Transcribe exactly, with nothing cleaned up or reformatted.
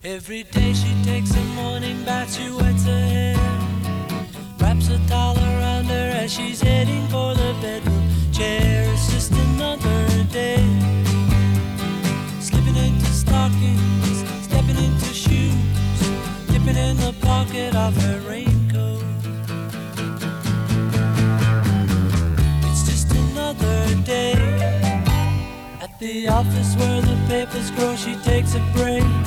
Every day she takes a morning bath, she wets her hair, wraps a towel around her as she's heading for the bedroom chair. It's just another day, slipping into stockings, stepping into shoes, dipping in the pocket of her raincoat. It's just another day. At the office where the papers grow, she takes a break,